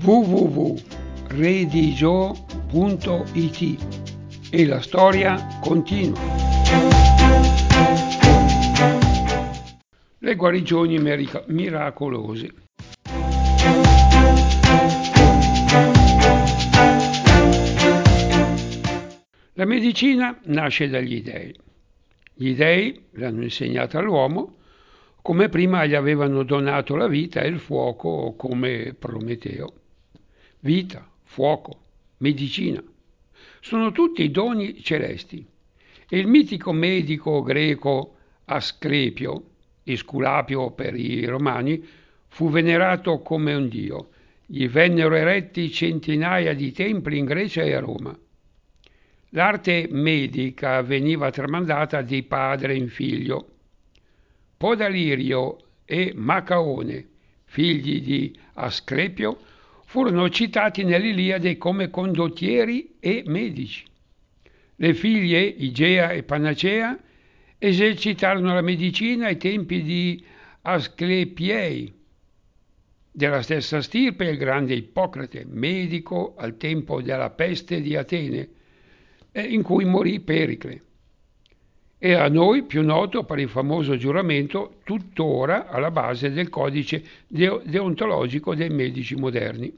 www.redigio.it e la storia continua. Le guarigioni miracolose. La medicina nasce dagli dèi. Gli dèi l'hanno insegnata all'uomo come prima gli avevano donato la vita e il fuoco come Prometeo. Vita, fuoco, medicina. Sono tutti doni celesti. E il mitico medico greco Asclepio, Esculapio per i romani, fu venerato come un dio. Gli vennero eretti centinaia di templi in Grecia e a Roma. L'arte medica veniva tramandata di padre in figlio. Podalirio e Macaone, figli di Asclepio, furono citati nell'Iliade come condottieri e medici. Le figlie Igea e Panacea esercitarono la medicina ai tempi di Asclepiei. Della stessa stirpe il grande Ippocrate, medico al tempo della peste di Atene, in cui morì Pericle. E a noi più noto per il famoso giuramento tuttora alla base del codice deontologico dei medici moderni.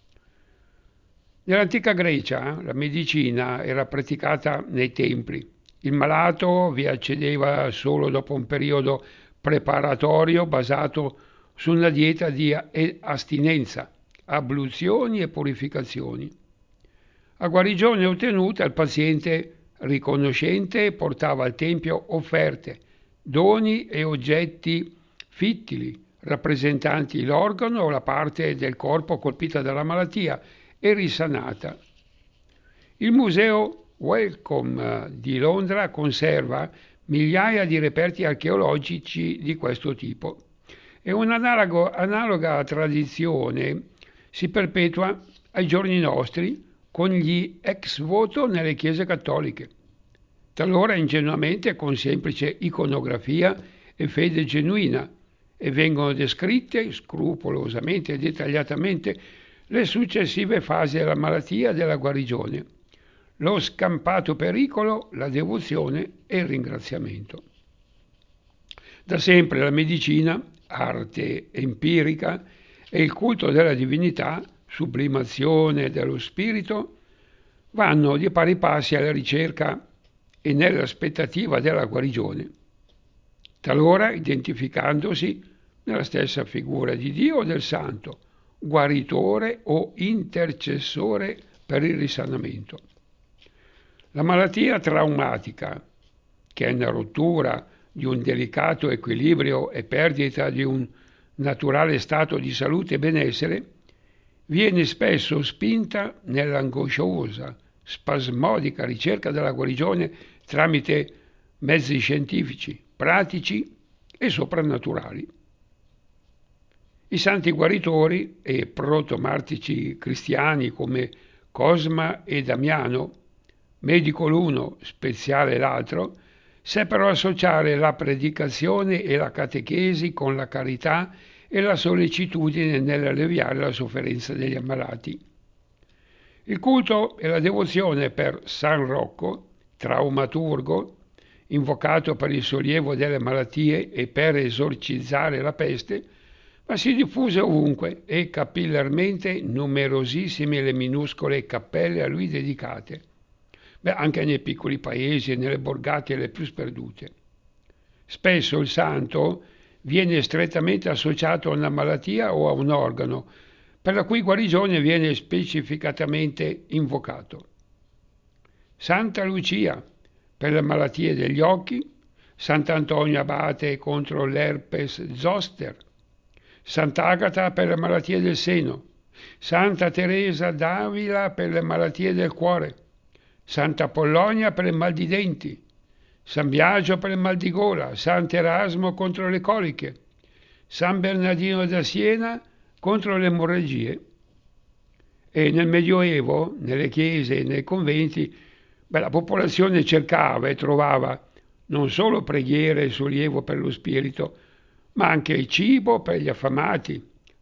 Nell'antica Grecia la medicina era praticata nei templi. Il malato vi accedeva solo dopo un periodo preparatorio basato su una dieta di astinenza, abluzioni e purificazioni. A guarigione ottenuta il paziente riconoscente portava al tempio offerte, doni e oggetti fittili, rappresentanti l'organo o la parte del corpo colpita dalla malattia e risanata. Il museo Wellcome di Londra conserva migliaia di reperti archeologici di questo tipo e un'analoga tradizione si perpetua ai giorni nostri con gli ex voto nelle chiese cattoliche, talora ingenuamente con semplice iconografia e fede genuina, e vengono descritte scrupolosamente e dettagliatamente le successive fasi della malattia e della guarigione, lo scampato pericolo, la devozione e il ringraziamento. Da sempre la medicina, arte empirica, e il culto della divinità, sublimazione dello spirito, vanno di pari passi alla ricerca e nell'aspettativa della guarigione, talora identificandosi nella stessa figura di Dio o del santo, guaritore o intercessore per il risanamento. La malattia traumatica, che è una rottura di un delicato equilibrio e perdita di un naturale stato di salute e benessere, viene spesso spinta nell'angosciosa, spasmodica ricerca della guarigione tramite mezzi scientifici, pratici e soprannaturali. I santi guaritori e protomartici cristiani come Cosma e Damiano, medico l'uno, speziale l'altro, seppero associare la predicazione e la catechesi con la carità e la sollecitudine nell'alleviare la sofferenza degli ammalati. Il culto e la devozione per San Rocco, traumaturgo, invocato per il sollievo delle malattie e per esorcizzare la peste, ma si diffuse ovunque e capillarmente numerosissime le minuscole cappelle a lui dedicate, anche nei piccoli paesi e nelle borgate le più sperdute. Spesso il santo viene strettamente associato a una malattia o a un organo, per la cui guarigione viene specificatamente invocato. Santa Lucia per le malattie degli occhi, Sant'Antonio Abate contro l'herpes zoster, Sant'Agata per le malattie del seno, Santa Teresa d'Avila per le malattie del cuore, Santa Pollonia per il mal di denti, San Biagio per il mal di gola, Sant'Erasmo contro le coliche, San Bernardino da Siena contro le emorragie. E nel Medioevo, nelle chiese e nei conventi, la popolazione cercava e trovava non solo preghiere e sollievo per lo spirito, ma anche cibo per gli affamati,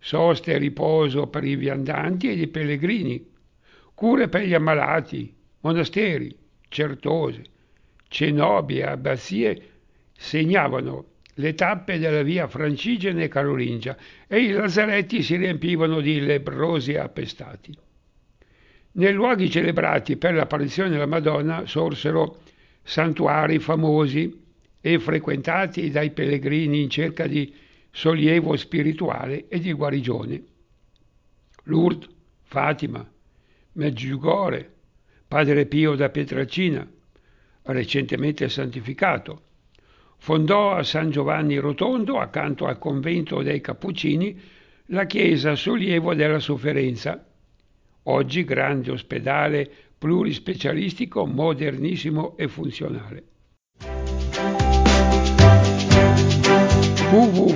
sosta e riposo per i viandanti e i pellegrini, cure per gli ammalati, monasteri, certose, cenobi e abbazie segnavano le tappe della via Francigena e Carolingia e i lazaretti si riempivano di lebbrosi appestati. Nei luoghi celebrati per l'apparizione della Madonna sorsero santuari famosi e frequentati dai pellegrini in cerca di sollievo spirituale e di guarigione. Lourdes, Fatima, Medjugorje, Padre Pio da Pietrelcina, recentemente santificato. Fondò a San Giovanni Rotondo, accanto al convento dei Cappuccini, la chiesa Sollievo della Sofferenza, oggi grande ospedale plurispecialistico, modernissimo e funzionale.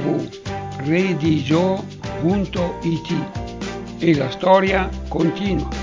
www.redigio.it e la storia continua.